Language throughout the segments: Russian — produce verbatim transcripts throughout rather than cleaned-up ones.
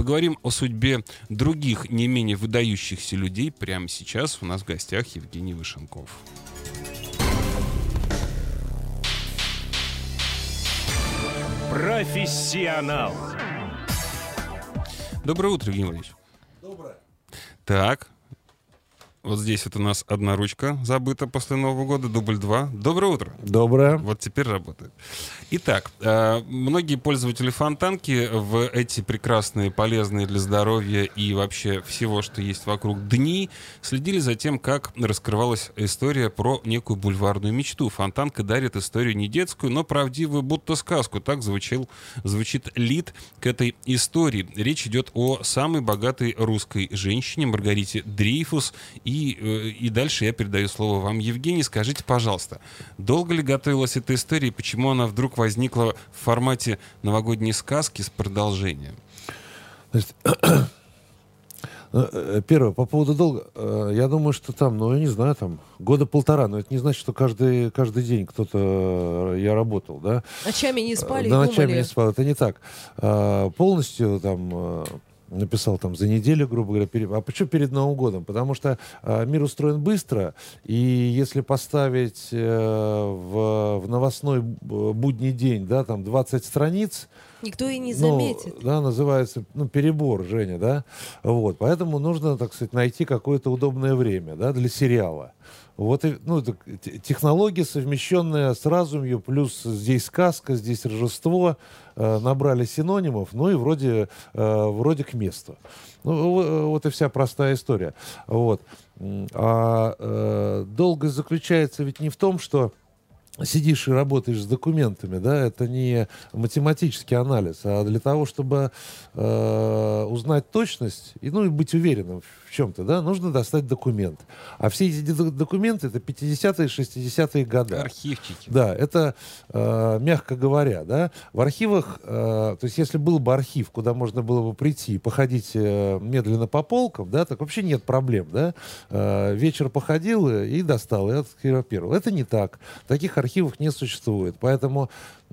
поговорим о судьбе других, не менее выдающихся людей. Прямо сейчас у нас в гостях Евгений Вышенков. Профессионал. Доброе утро, Евгений Владимирович. Доброе. Так, вот здесь вот у нас одна ручка забыта после Нового года, дубль два. Доброе утро. Доброе. Вот теперь работает. Итак, э, многие пользователи Фонтанки в эти прекрасные, полезные для здоровья и вообще всего, что есть вокруг дни, следили за тем, как раскрывалась история про некую бульварную мечту. Фонтанка дарит историю не детскую, но правдивую, будто сказку. Так звучал, звучит лид к этой истории. Речь идет о самой богатой русской женщине Маргарите Дрейфус. И, э, и дальше я передаю слово вам, Евгений. Скажите, пожалуйста, долго ли готовилась эта история и почему она вдруг возникла в формате новогодней сказки с продолжением? Значит, первое, по поводу долга. Я думаю, что там, ну, я не знаю, там, года полтора. Но это не значит, что каждый, каждый день кто-то... Я работал, да? Ночами не спали Да, и ночами думали. не спал. Это не так. Полностью там... написал там за неделю, грубо говоря, перед... а почему перед Новым годом? Потому что э, мир устроен быстро, и если поставить э, в, в новостной будний день, да, там двадцать страниц, Никто и не ну, заметит. да, называется, ну, перебор, Женя, да, вот, поэтому нужно, так сказать, найти какое-то удобное время, да, для сериала. Вот, и, ну, это технология, совмещенная с разумью, плюс здесь сказка, здесь Рождество, э, набрали синонимов, ну и вроде, э, вроде к месту. Ну, вот и вся простая история. Вот. А э, долгость заключается ведь не в том, что сидишь и работаешь с документами, да, это не математический анализ, а для того, чтобы э, узнать точность и, ну, и быть уверенным в чем-то, да, нужно достать документ. А все эти документы — это пятидесятые, шестидесятые годы. Архивчики. Да, это, э, мягко говоря, да, в архивах, э, то есть если был бы архив, куда можно было бы прийти и походить э, медленно по полкам, да, так вообще нет проблем, да. Э, вечер походил и достал, и отскопировал. Это не так. Таких архивов не существует. Поэтому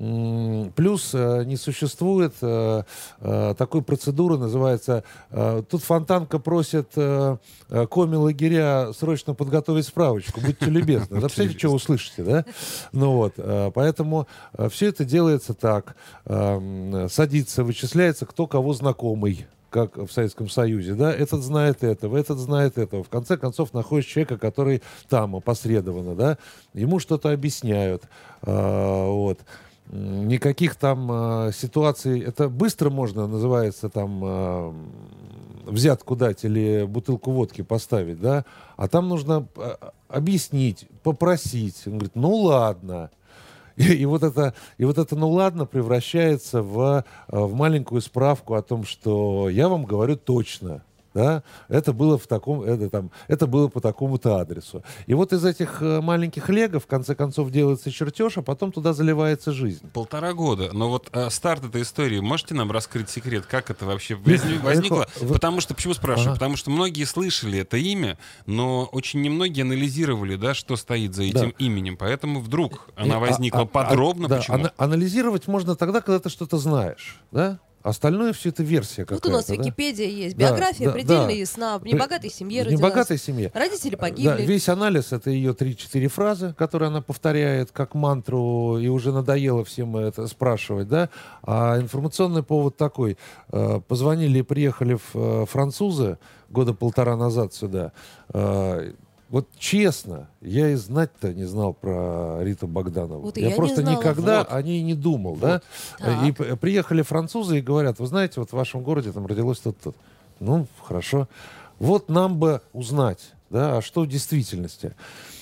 м- плюс э, не существует э, э, такой процедуры, называется, э, тут Фонтанка просит э, э, коми-лагеря срочно подготовить справочку. Будьте любезны. Да, представляете, что услышите, да? Ну вот, э, поэтому э, все это делается так. Э, садится, вычисляется, кто кого знакомый, как в Советском Союзе, да, этот знает этого, этот знает этого. В конце концов, находишь человека, который там опосредованно, да, ему что-то объясняют, а, вот. Никаких там а, ситуаций, это быстро можно, называется, там, а, взятку дать или бутылку водки поставить, да, а там нужно а, объяснить, попросить. Он говорит, ну ладно. И, и, вот это, и вот это «ну ладно» превращается в, в маленькую справку о том, что я вам говорю точно. Да? Это было в таком, это, там, это было по такому-то адресу. И вот из этих э, маленьких лего в конце концов делается чертеж, а потом туда заливается жизнь. Полтора года. Но вот э, старт этой истории, можете нам раскрыть секрет, как это вообще возник- возникло? Потому что, почему спрашиваю? Ага. Потому что многие слышали это имя, но очень немногие анализировали, да, что стоит за этим Да. именем. Поэтому вдруг она А- возникла а- а- подробно. да, Почему? ана- анализировать можно тогда, когда ты что-то знаешь, да? Остальное все это версия какая-то. Вот у нас да? Википедия есть, Да, биография да, предельно да. ясна. В При- небогатой семье В родилась. небогатой семье. Родители Да, погибли. весь анализ — это ее три-четыре фразы, которые она повторяет как мантру, и уже надоело всем это спрашивать, да. А информационный повод такой. Э, Позвонили и приехали в, э, французы года полтора назад сюда. Э, Вот честно, я и знать-то не знал про Риту Богданову. Вот и я я не просто знала. никогда Вот. о ней не думал, да. Так. И п- приехали французы и говорят, вы знаете, вот в вашем городе там родилось тут-то. Ну, хорошо. Вот нам бы узнать, да, а что в действительности.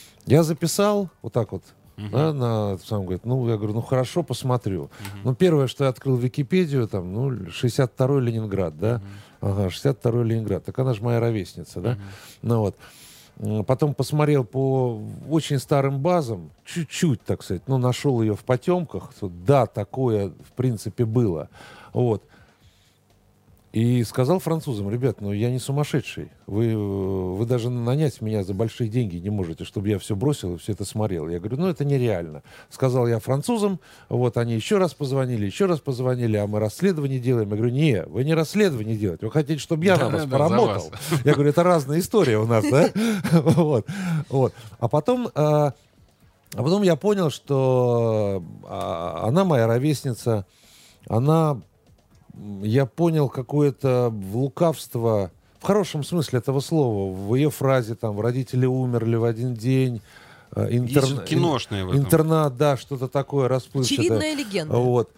Я записал вот так вот, Мгм. да, на, сам говорит, ну, я говорю, ну, хорошо, посмотрю. Мгм. Ну, первое, что я открыл Википедию, там, ну, шестьдесят второй Ленинград, да. Ага, шестьдесят второй Ленинград. Так она же моя ровесница, да. Мгм. Ну, вот. М, Потом посмотрел по очень старым базам, чуть-чуть, так сказать, ну, нашел ее в потемках. Да, такое, в принципе, было. Вот. И сказал французам: ребят, ну я не сумасшедший. Вы, вы даже нанять меня за большие деньги не можете, чтобы я все бросил и все это смотрел. Я говорю, ну это нереально. Сказал я французам, вот они еще раз позвонили, еще раз позвонили, а мы расследование делаем. Я говорю, не, вы не расследование делаете, вы хотите, чтобы я на вас поработал. Я говорю, это разная история у нас, да? Вот. А потом... А потом я понял, что она моя ровесница, она... Я понял какое-то лукавство, в хорошем смысле этого слова, в ее фразе, там, родители умерли в один день, интер... Есть киношное в этом. Интернат, да, что-то такое расплывчатое. Очевидная легенда. Вот.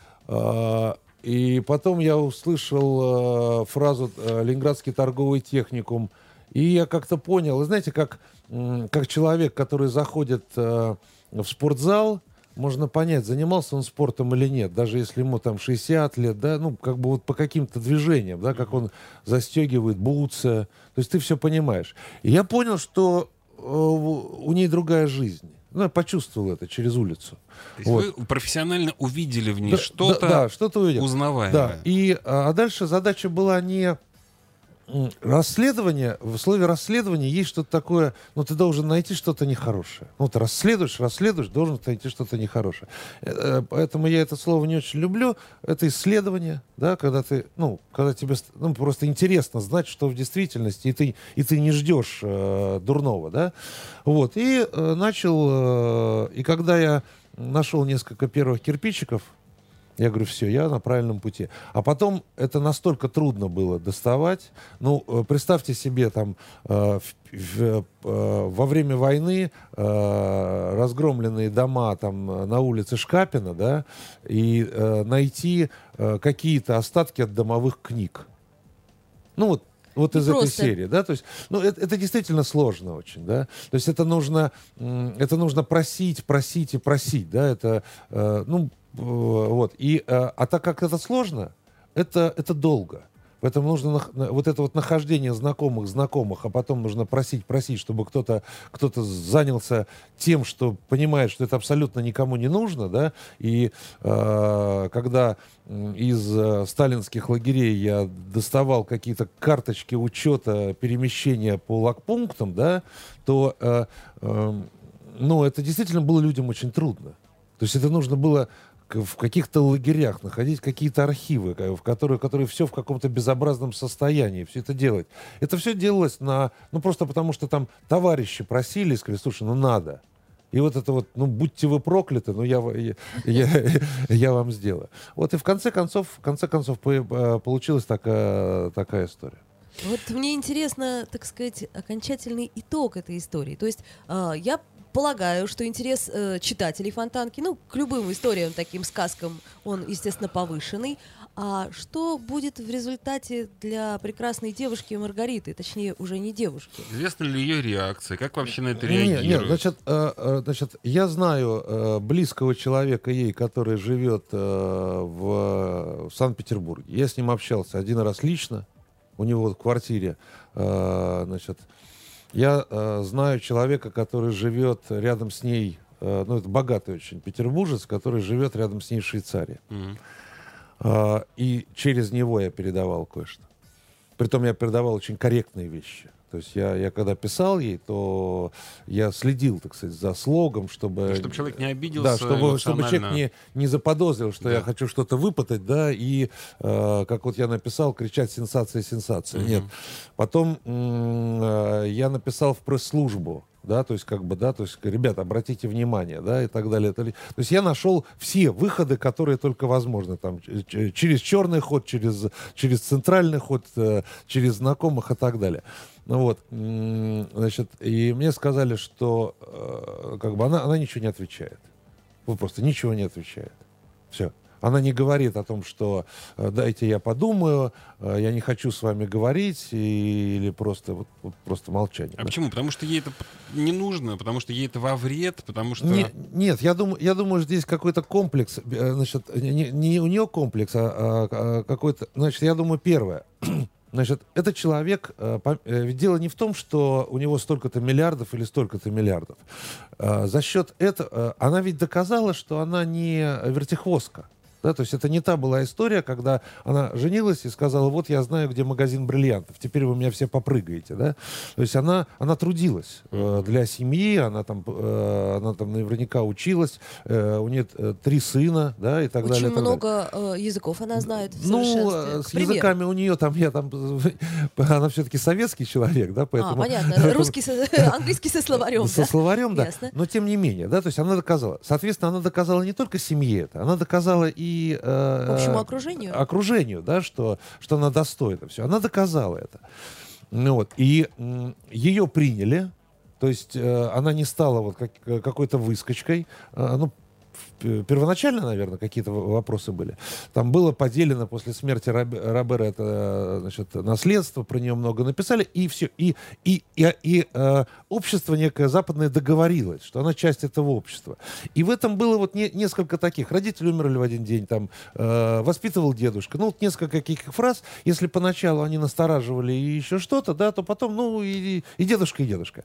И потом я услышал фразу «Ленинградский торговый техникум», и я как-то понял, вы знаете, как, как человек, который заходит в спортзал, можно понять, занимался он спортом или нет, даже если ему там шестьдесят лет, да, ну, как бы вот по каким-то движениям, да, как он застегивает бутсы, то есть ты все понимаешь. И я понял, что э, у ней другая жизнь. Ну, я почувствовал это через улицу. То есть вот. Вы профессионально увидели в ней да, что-то, да, да, что-то увидел. Узнаваемое. Да, и, а дальше задача была не... Расследование, в слове расследование есть что-то такое, ну, ты должен найти что-то нехорошее. Ну, ты расследуешь, расследуешь, должен найти что-то нехорошее. Поэтому я это слово не очень люблю. Это исследование, да, когда ты, ну, когда тебе, ну, просто интересно знать, что в действительности, и ты, и ты не ждешь э, дурного, да. Вот, и э, начал, э, и когда я нашел несколько первых кирпичиков, я говорю, все, я на правильном пути. А потом это настолько трудно было доставать. Ну, представьте себе, там, э, в, в, э, во время войны э, разгромленные дома там на улице Шкапина, да, и э, найти э, какие-то остатки от домовых книг. Ну, вот. Вот из этой серии, да, то есть, ну, это, это действительно сложно очень, да, то есть это нужно, это нужно просить, просить и просить, да, это, э, ну, вот, и, э, а так как это сложно, это, это долго. Поэтому нужно вот это вот нахождение знакомых, знакомых, а потом нужно просить, просить, чтобы кто-то, кто-то занялся тем, что понимает, что это абсолютно никому не нужно, да, и э, когда из э, сталинских лагерей я доставал какие-то карточки учета перемещения по лагпунктам, да, то, э, э, ну, это действительно было людям очень трудно. То есть это нужно было в каких-то лагерях находить какие-то архивы, в которые, которые все в каком-то безобразном состоянии, все это делать. Это все делалось на, ну, просто потому, что там товарищи просили и сказали, слушай, ну, надо. И вот это вот, ну, будьте вы прокляты, ну, я, я, я, я вам сделаю. Вот, и в конце концов, в конце концов получилась такая, такая история. Вот мне интересно, так сказать, окончательный итог этой истории. То есть э, я полагаю, что интерес э, читателей Фонтанки, ну, к любым историям, таким сказкам, он, естественно, повышенный. А что будет в результате для прекрасной девушки Маргариты, точнее, уже не девушки? Известна ли ее реакция? Как вообще на это реагирует? реагирует? Нет, значит, э, значит, я знаю э, близкого человека ей, который живет э, в, в Санкт-Петербурге. Я с ним общался один раз лично, у него в квартире, э, значит, я э, знаю человека, который живет рядом с ней, э, ну, это богатый очень петербуржец, который живет рядом с ней в Швейцарии. Mm-hmm. Э, и через него я передавал кое-что. Притом я передавал очень корректные вещи. То есть я, я когда писал ей, то я следил, так сказать, за слогом, чтобы... Чтобы человек не обиделся. Да, чтобы, чтобы человек не, не заподозрил, что да. я хочу что-то выпытать, да, и, э, как вот я написал, кричать «сенсация, сенсация». Mm-hmm. Нет. Потом э, я написал в пресс-службу, да, то есть как бы, да, то есть, ребята, обратите внимание, да, и так далее. То есть я нашел все выходы, которые только возможны, там, через черный ход, через, через центральный ход, через знакомых и так далее. Ну вот, значит, и мне сказали, что как бы она, она ничего не отвечает. Вот просто ничего не отвечает. Все. Она не говорит о том, что дайте я подумаю, я не хочу с вами говорить, или просто, вот, вот, просто молчание. А да? Почему? Потому что ей это не нужно, потому что ей это во вред, потому что... Не, нет, я думаю, я думаю, здесь какой-то комплекс, значит, не, не у нее комплекс, а, а какой-то... Значит, я думаю, первое. Значит, этот человек, ведь дело не в том, что у него столько-то миллиардов или столько-то миллиардов. За счет этого, она ведь доказала, что она не вертихвостка. Да, то есть это не та была история, когда она женилась и сказала, вот я знаю, где магазин бриллиантов, теперь вы меня все попрыгаете. Да? То есть она, она трудилась э, для семьи, она там, э, она там наверняка училась, э, у нее э, три сына, да, и так Очень далее. Очень много э, языков она знает в Ну, совершенстве. с языками у нее там, я там, она все-таки советский человек, да, поэтому... А, понятно, русский, со, английский со словарем, Со да? словарем, да, Ясно. но тем не менее, да, то есть она доказала. Соответственно, она доказала не только семье это, она доказала и Э, общему окружению. окружению, да, что, что она достойна. Все. Она доказала это. Ну, вот. И м, ее приняли, то есть э, она не стала вот как, какой-то выскочкой. Э, ну, первоначально, наверное, какие-то вопросы были. Там было поделено после смерти Роб, Робера это, значит, наследство, про нее много написали, и все. И, и, и, и э, общество некое западное договорилось, что она часть этого общества. И в этом было вот не, несколько таких. Родители умерли в один день, там, э, воспитывал дедушка. Ну, вот несколько каких фраз. Если поначалу они настораживали и еще что-то, да, то потом, ну, и, и дедушка, и дедушка.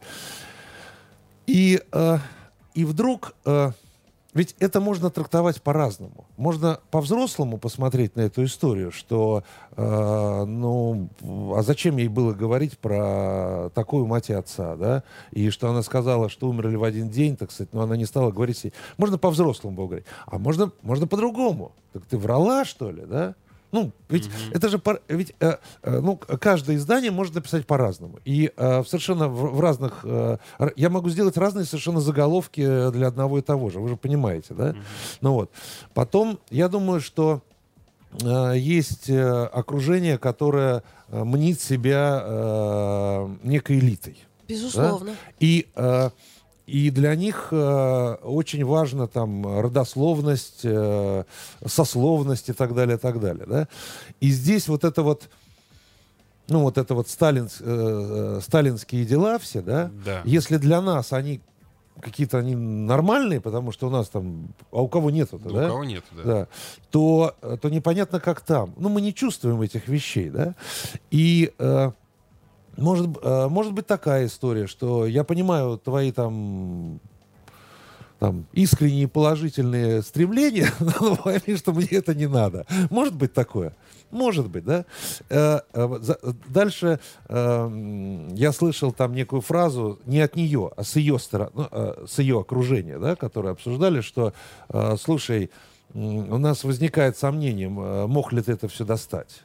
И, э, и вдруг... Э, Ведь это можно трактовать по-разному. Можно по-взрослому посмотреть на эту историю, что, э, ну, а зачем ей было говорить про такую мать и отца, да? И что она сказала, что умерли в один день, так сказать, но она не стала говорить ей. Можно по-взрослому говорить. А можно, можно по-другому. Так ты врала, что ли, да? Ну, ведь mm-hmm. это же, ведь, э, э, ну, каждое издание может написать по-разному. И э, совершенно в, в разных... Э, я могу сделать разные совершенно заголовки для одного и того же. Вы же понимаете, да? Mm-hmm. Ну вот. Потом, я думаю, что э, есть э, окружение, которое э, мнит себя э, некой элитой. Безусловно. Да? И... Э, И для них э, очень важна там родословность, э, сословность и так далее, и так далее. Да? И здесь вот это вот, ну вот это вот сталин, э, сталинские дела все, да? Да. Если для нас они какие-то они нормальные, потому что у нас там, а у кого нету, да, да? У кого нету, да. Да, то, то непонятно, как там. Ну, мы не чувствуем этих вещей, да? И... Э, Может, э, может быть такая история, что я понимаю твои там, там искренние положительные стремления, но пойми, что мне это не надо. Может быть такое? Может быть, да? Э, э, за, дальше э, я слышал там некую фразу не от нее, а с ее стороны, ну, э, с ее окружения, да, которые обсуждали, что, э, слушай, э, у нас возникает сомнение, э, мог ли ты это все достать.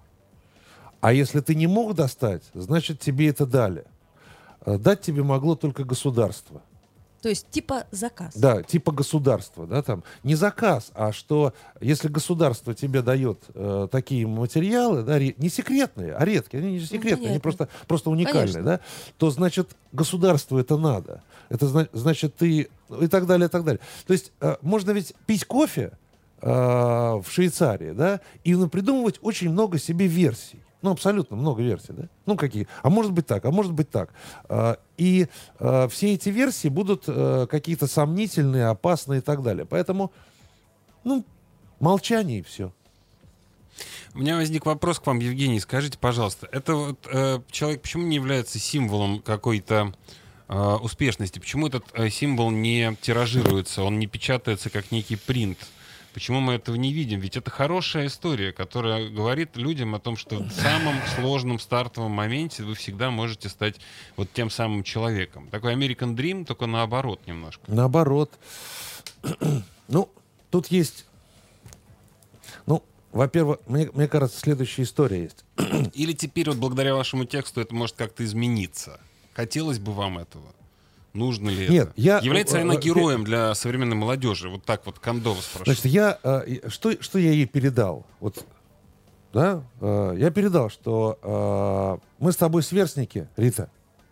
А если ты не мог достать, значит, тебе это дали. Дать тебе могло только государство. То есть типа заказ. Да, типа государства. Да, там. Не заказ, а что если государство тебе дает э, такие материалы, да, ре, не секретные, а редкие, они не секретные, ну, они просто, просто уникальные, да, то значит государству это надо. Это зна- значит ты... И так далее, и так далее. То есть э, можно ведь пить кофе э, в Швейцарии, да, и придумывать очень много себе версий. Ну, абсолютно много версий, да? Ну, какие? А может быть так, а может быть так. И все эти версии будут какие-то сомнительные, опасные и так далее. Поэтому, ну, молчание и все. У меня возник вопрос к вам, Евгений. Скажите, пожалуйста, это вот э, человек почему не является символом какой-то э, успешности? Почему этот э, символ не тиражируется, он не печатается как некий принт? Почему мы этого не видим? Ведь это хорошая история, которая говорит людям о том, что в самом сложном стартовом моменте вы всегда можете стать вот тем самым человеком. Такой American Dream, только наоборот немножко. Наоборот. Ну, тут есть... Ну, во-первых, мне, мне кажется, следующая история есть. Или теперь вот благодаря вашему тексту это может как-то измениться. Хотелось бы вам этого? Нужно ли Нет, это? я, Является ли она э, героем для современной молодежи? Вот так вот кондово спрошу. Значит, я, э, что, что я ей передал? Вот, да? Э, я передал, что э, мы с тобой сверстники, Рита.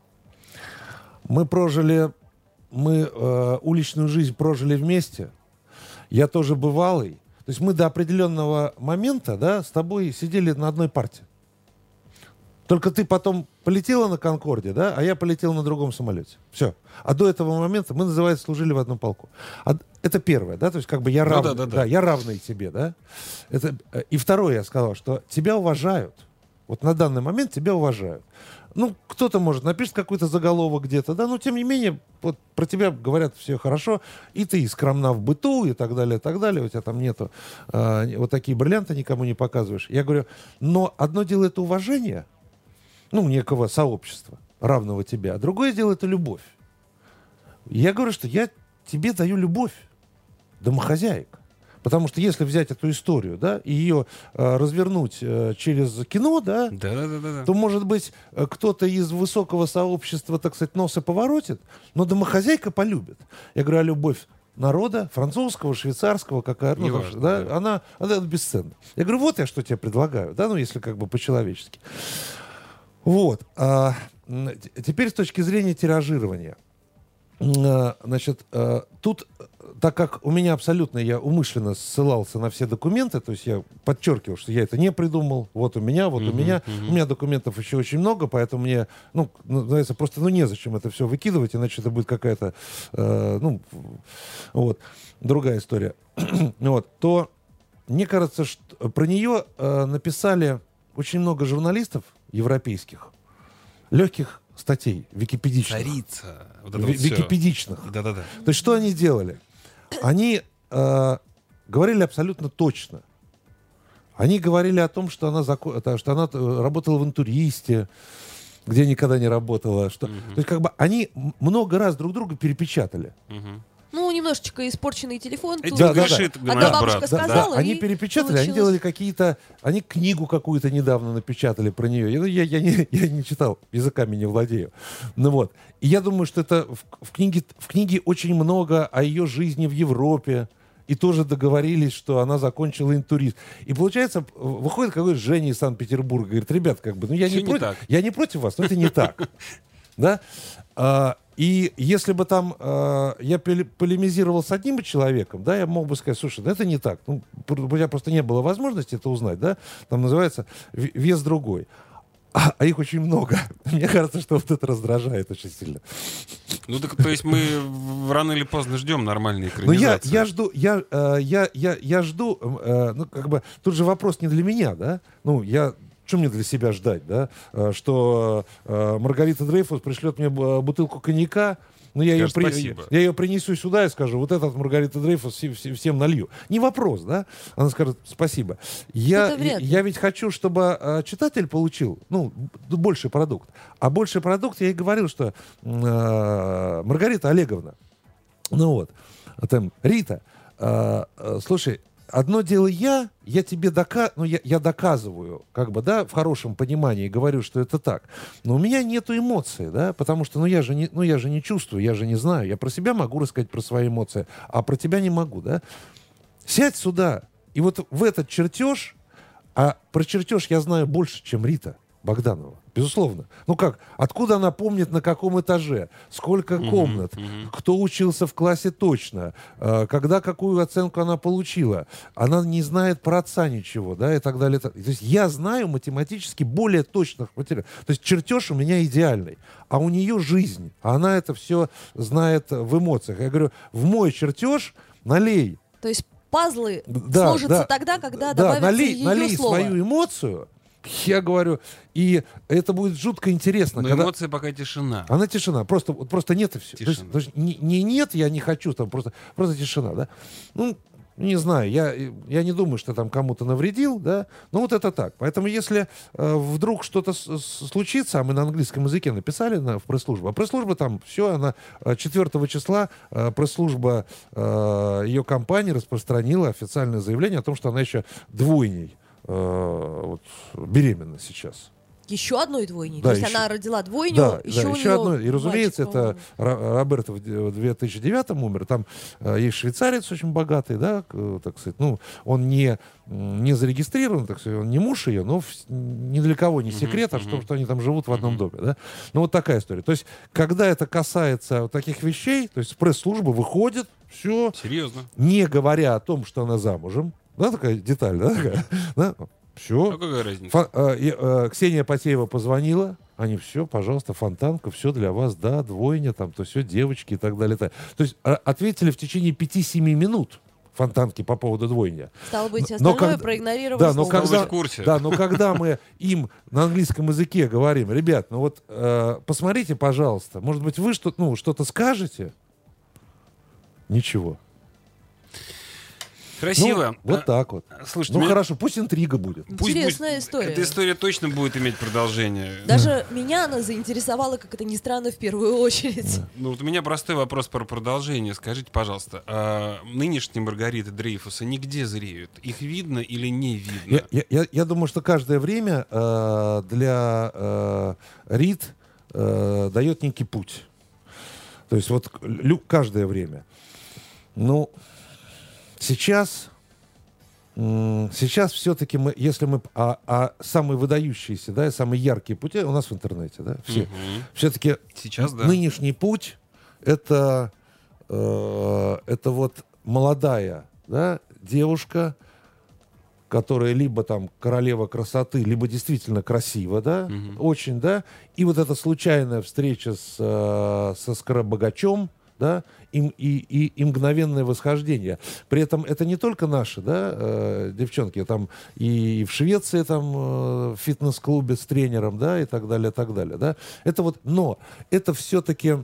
Мы прожили, мы э, уличную жизнь прожили вместе. Я тоже бывалый. То есть мы до определенного момента, да, с тобой сидели на одной парте. Только ты потом полетела на Конкорде, да, а я полетел на другом самолете. Все. А до этого момента мы, называется, служили в одном полку. А это первое, да, то есть как бы я ну, равный, да, да, да. да, я равный тебе, да. Это, и второе я сказал, что тебя уважают. Вот на данный момент тебя уважают. Ну, кто-то, может, напишет какой-то заголовок где-то, да, но, тем не менее, вот про тебя говорят все хорошо, и ты и скромна в быту, и так далее, и так далее, у тебя там нету, э, вот такие бриллианты никому не показываешь. Я говорю, но одно дело это уважение, ну, некого сообщества, равного тебе, а другое дело это любовь. Я говорю, что я тебе даю любовь, домохозяек. Потому что если взять эту историю, да, и ее э, развернуть э, через кино, да, Да, да, да, да. то, может быть, э, кто-то из высокого сообщества, так сказать, носа поворотит, но домохозяйка полюбит. Я говорю, а любовь народа, французского, швейцарского, какая, ну, Неважно, да, да. Она, она бесценна. Я говорю, вот я что тебе предлагаю, да, ну, если как бы по-человечески. Вот. А, м, т- теперь с точки зрения тиражирования. М, Значит, э, тут, э, так как у меня абсолютно, я умышленно ссылался на все документы, то есть я подчеркивал, что я это не придумал, вот у меня, вот у Мгм, меня, мгм. у меня документов еще очень много, поэтому мне, ну, называется, просто, ну, незачем это все выкидывать, иначе это будет какая-то, э, ну, вот, другая история. Вот, то мне кажется, что про нее э, написали очень много журналистов европейских, легких статей, википедичных. Царица. Вот это Ви- вот всё. википедичных. Да-да-да. То есть что они делали? Они э, говорили абсолютно точно. Они говорили о том, что она, зако- это, что она э, работала в «Интуристе», где никогда не работала. Что... Мгм. То есть как бы они м- много раз друг друга перепечатали. Мгм. Ну, немножечко испорченный телефон. Этим тут Да, да, грешит одна наш бабушка брат. Да, сказала, да, они и перепечатали, они получилось. делали какие-то... Они книгу какую-то недавно напечатали про нее. Я, ну, я, я не, я не читал, языками не владею. Ну вот. И я думаю, что это в, в, книге, в книге очень много о ее жизни в Европе. И тоже договорились, что она закончила «Интурист». И получается, выходит какой-то Женя из Санкт-Петербурга, говорит, ребят, как бы, ну я Всё не, не против, так. я не против вас, но это не так. Да? А, и если бы там а, я поле- полемизировал с одним человеком, да, я мог бы сказать, слушай, да это не так. Ну, пр- у меня просто не было возможности это узнать, да. Там называется в- вес другой. А, а их очень много. Мне кажется, что вот это раздражает очень сильно. Ну, так, то есть мы в- рано или поздно ждем нормальной Ну, я, экранизации. я жду, я, э, я, я, я жду, э, ну, как бы, тут же вопрос не для меня, да? Ну, я, что мне для себя ждать, да? Э, что э, Маргарита Дрейфус пришлет мне б- бутылку коньяка, ну, я ее, Скажет спасибо. я ее принесу сюда и скажу, вот этот Маргарита Дрейфус все- все- всем налью. Не вопрос, да? Она скажет, спасибо. Я, Это вряд ли. я ведь хочу, чтобы э, читатель получил, ну, б- больший продукт. А больший продукт, я и говорил, что э, Маргарита Олеговна, ну вот, а там, Рита, э, э, слушай, одно дело я, я тебе дока... ну, я, я доказываю, как бы, да, в хорошем понимании говорю, что это так. Но у меня нету эмоций, да, потому что, ну, я же не, ну, я же не чувствую, я же не знаю. Я про себя могу рассказать, про свои эмоции, а про тебя не могу, да. Сядь сюда, и вот в этот чертеж, а про чертеж я знаю больше, чем Рита Богданова, безусловно. Ну как, откуда она помнит, на каком этаже, сколько Мгм, комнат, мгм. кто учился в классе точно, э, когда какую оценку она получила. Она не знает про отца ничего, да, и так далее. То есть я знаю математически более точных материалов. То есть чертеж у меня идеальный, а у нее жизнь, а она это все знает в эмоциях. Я говорю, в мой чертеж налей. То есть пазлы Да, сложатся да, тогда, когда да, добавится налей, ее налей слово. свою эмоцию, я говорю, и это будет жутко интересно. Но когда- эмоции пока тишина. Она тишина, просто, вот просто нет и все. То есть, Тишина. то есть не, не нет, я не хочу, там просто, просто тишина, да. Ну, не знаю, я, я не думаю, что там кому-то навредил, да, но вот это так. Поэтому если э, вдруг что-то с- с- случится, а мы на английском языке написали на, в пресс-службу, а пресс-служба там, все, она э, четвёртого числа э, пресс-служба э, ее компании распространила официальное заявление о том, что она еще двойней э, вот, беременна сейчас. Еще одной двойней. Да, То есть еще- она родила двойню, Да, еще, да, у еще нее одно. И, разумеется, мальчик, это Ро- Роберто в д- в две тысячи девятом умер. Там э, есть швейцарец очень богатый, да, к- э, так сказать. Ну, он не, м, не зарегистрирован, так сказать, он не муж ее, но в- ни для кого не Мгм, секрет, а мгм. что, что они там живут в одном Мгм. доме, да. Ну, вот такая история. То есть, когда это касается вот таких вещей, то есть пресс-служба выходит, все, Серьезно. не говоря о том, что она замужем, да, такая деталь, да, такая, да, А все. какая разница? Фа- э, и, э, Ксения Потеева позвонила, они все, пожалуйста, Фонтанка, все для вас, да, двойня, там, то все, девочки и так далее. так. То есть э, ответили в течение пяти-семи минут Фонтанки по поводу двойня. Стало быть, Но остальное когда- проигнорировали. Да, но слово. когда, в курсе. да, но когда мы им на английском языке говорим, ребят, ну вот э, посмотрите, пожалуйста, может быть, вы что, ну, что-то скажете? Ничего. Красиво. Ну, вот А, так вот. Слушайте, Ну меня- хорошо, пусть интрига будет. пусть Интересная будет- история. Эта история точно будет иметь продолжение. Даже меня она заинтересовала, как это ни странно, в первую очередь. Ну, вот у меня простой вопрос про продолжение. Скажите, пожалуйста, а нынешние Маргариты Дрейфуса нигде зреют? Их видно или не видно? Я, я- я- я думаю, что каждое время э, для э, Рит э, дает некий путь. То есть вот лю- каждое время. Ну, сейчас, м, сейчас все-таки мы, если мы, а, а самые выдающиеся, да, и самые яркие пути у нас в интернете, да, все. Мгм. Все-таки Сейчас, да. нынешний путь это, э, это вот молодая, да, девушка, которая либо там королева красоты, либо действительно красива, да, Мгм. очень, да, и вот эта случайная встреча с, э, со скоробогачом, да, и, и, и, и мгновенное восхождение. При этом это не только наши, да, э, девчонки, там и в Швеции там э, в фитнес-клубе с тренером, да, и так далее, и так далее, да. Это вот, но это все-таки,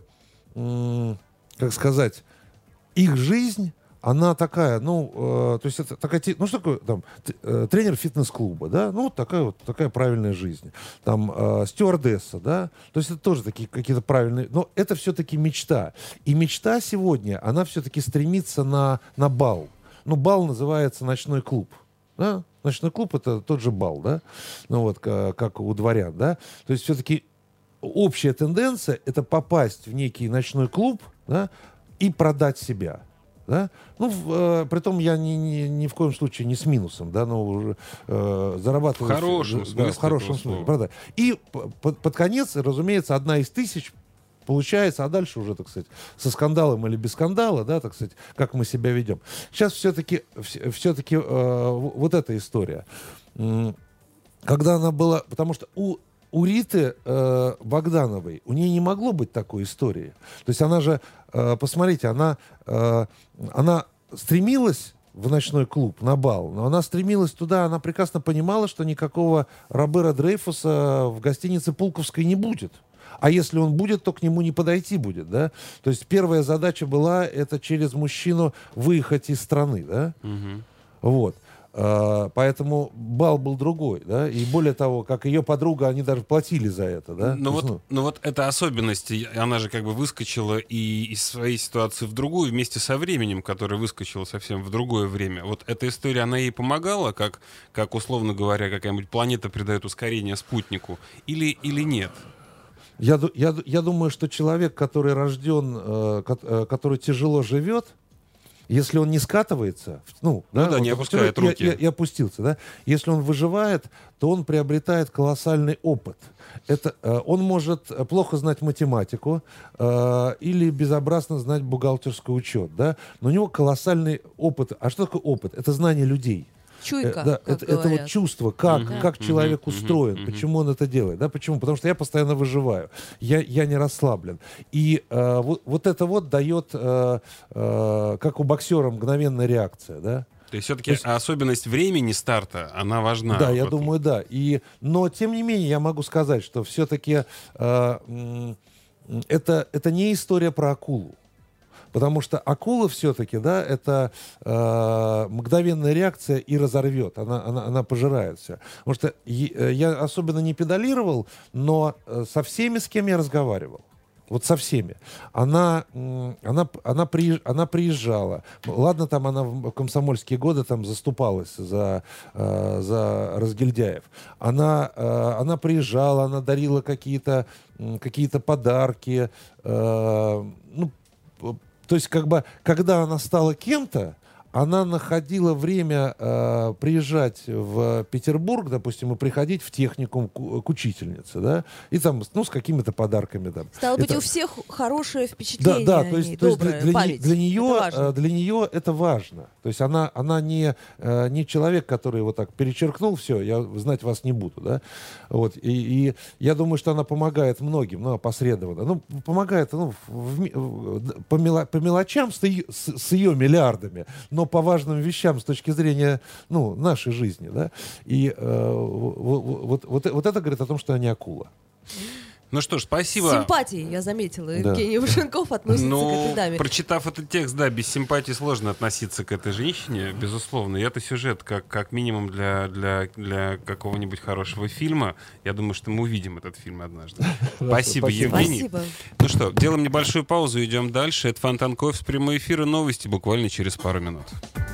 м, как сказать, их жизнь, она такая, ну, э, то есть это такая, те- ну, что такое, там, т- э, тренер фитнес-клуба, да, ну, вот такая вот, такая правильная жизнь. Там, э, стюардесса, да, то есть это тоже такие какие-то правильные, но это все-таки мечта. И мечта сегодня, она все-таки стремится на, на бал. Ну, бал называется ночной клуб, да, ночной клуб это тот же бал, да, ну, вот, ка- как у дворян, да, то есть все-таки общая тенденция это попасть в некий ночной клуб, да, и продать себя. Да? Ну, в, э, притом я ни, ни, ни в коем случае не с минусом, да, но уже э, зарабатывать... В хорошем да, смысле в хорошем этого смысле, слова. правда. И п- под, под конец, разумеется, одна из тысяч получается, а дальше уже, так сказать, со скандалом или без скандала, да, так сказать, как мы себя ведем. Сейчас все-таки, все-таки э, вот эта история. М, Когда она была... Потому что у у Риты э, Богдановой, у нее не могло быть такой истории. То есть она же, э, посмотрите, она, э, она стремилась в ночной клуб, на бал, но она стремилась туда, она прекрасно понимала, что никакого Робера Дрейфуса в гостинице Пулковской не будет. А если он будет, то к нему не подойти будет, да? То есть первая задача была, это через мужчину выехать из страны, да? Мгм. Вот. А, поэтому бал был другой, да, и более того, как ее подруга, они даже платили за это, да. Ну То вот, есть, ну, ну вот эта особенность, и она же как бы выскочила и из своей ситуации в другую вместе со временем, которое выскочило совсем в другое время. Вот эта история, она ей помогала, как, как условно говоря, какая-нибудь планета придает ускорение спутнику, или, или нет? я, ду- я, ду- я думаю, что человек, который рожден, э, ко- э, который тяжело живет, если он не скатывается, в- ну, Ну да, вот не он опускает вперед руки. И, и- и опустился, да, если он выживает, то он приобретает колоссальный опыт. Это, э, он может э, плохо знать математику э, или безобразно знать бухгалтерский учет, да, но у него колоссальный опыт. А что такое опыт? Это знание людей. Чуйка, Э, да, как это, это вот говорят. чувство, как, Мгм, как мгм, человек мгм, устроен, мгм. почему он это делает. Да? Почему? Потому что я постоянно выживаю, я, я не расслаблен. И э, вот, вот это вот дает, э, э, как у боксера, мгновенная реакция. Да, То есть все-таки То есть- особенность времени старта, она важна. да в я этом. думаю, да. И, но, тем не менее, я могу сказать, что все-таки э, м, это, это не история про акулу. Потому что акула все-таки, да, это э, мгновенная реакция и разорвет, она, она, она пожирает все. Потому что е- э, я особенно не педалировал, но э, со всеми, с кем я разговаривал, вот со всеми, она, м, она, она, приезж- она приезжала. Ладно, там она в комсомольские годы там заступалась за, э, за разгильдяев. Она, э, она приезжала, она дарила какие-то, м, какие-то подарки, э, ну, то есть, как бы, когда она стала кем-то, она находила время э, приезжать в Петербург, допустим, и приходить в техникум к, к учительнице, да, и там, ну, с какими-то подарками там. Стало быть, Это- у всех хорошее Да, впечатление да, о то есть, ней, то есть добрая для, для, память. для нее, Это важно. э, для нее это важно. То есть она, она не, э, не человек, который вот так перечеркнул, все, я знать вас не буду, да. Вот, и, и я думаю, что она помогает многим, ну, опосредованно. Ну, помогает, ну, в ми- в- по, мело- по мелочам с, ее- с- с ее миллиардами, но но по важным вещам с точки зрения, ну, нашей жизни, да. И э, вот, вот, вот это говорит о том, что они акула. Ну что ж, спасибо. С симпатией, я заметила, Да. Евгений Вашенков относится Ну, к этой даме. прочитав этот текст, да, без симпатии сложно относиться к этой женщине, безусловно. И это сюжет, как, как минимум, для, для, для какого-нибудь хорошего фильма. Я думаю, что мы увидим этот фильм однажды. Спасибо, Спасибо. Евгений. Спасибо. Ну что, делаем небольшую паузу, идем дальше. Это Фонтан Кофе, прямой эфир и новости буквально через пару минут.